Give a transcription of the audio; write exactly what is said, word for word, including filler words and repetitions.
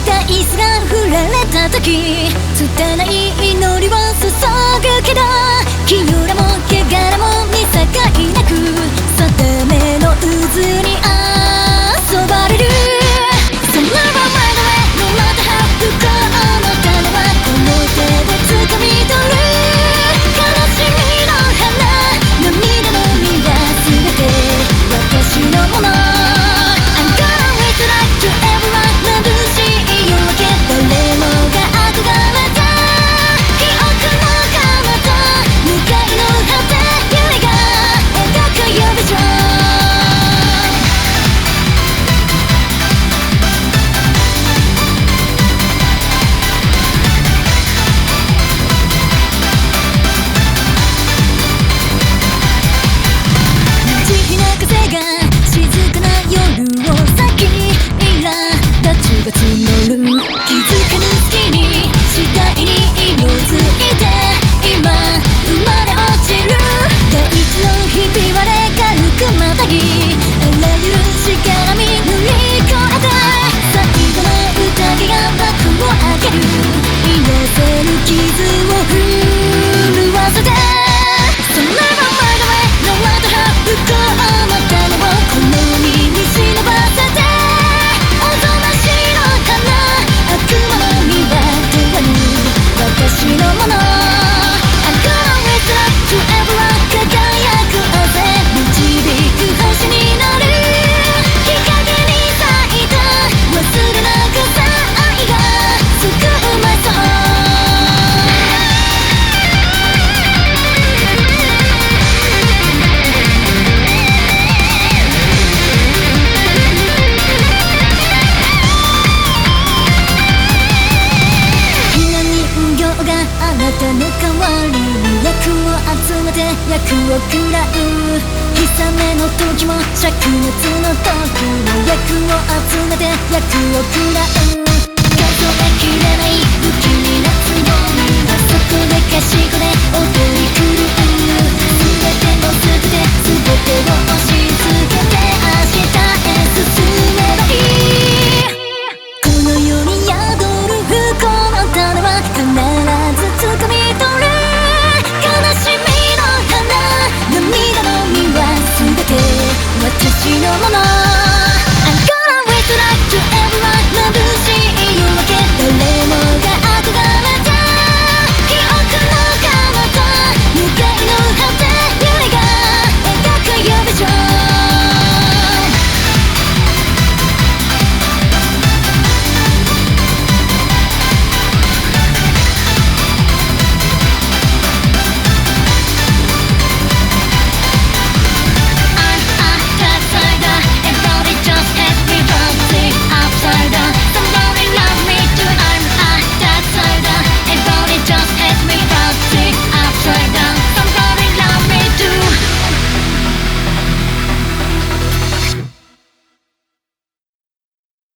た椅子が振られた時拙い祈りを注ぐけど清らも汚らも見境なく定めの渦に遊ばれる。そのままの上のまたは不幸の種はこの手で掴み取る。悲しみの花涙の実は全て私のもの。I'm gonna wait like to everyone 眩しい夜明け誰もが憧れた記憶の彼方向かいの果て夢が描く夜ビジョン。慈悲な風が静かな夜を先に苛立ちが募る。気づかぬ隙に次第に色づいて今生まれ落ちる。大地のひび割れ軽くまたぎあらゆるしがらみ乗り越えて最後の宴が幕を開ける。癒せぬ傷を震わせてそのままの上のまたは不幸の種をこの身に忍ばせておぞましの花悪魔の実は手はぬ私のもの。I'm gonna wake up to everyone 輝く風導く星になる。日陰に咲いた忘れなくさ愛が救うまそう。ひな人形があなたの代わりに役を集めて役を食らう。悲めの時も灼熱の時も役を集めて役を食らう。数えきれない不気味なつぼみはそこで賢で踊り狂う。全てを捨てて全てを教え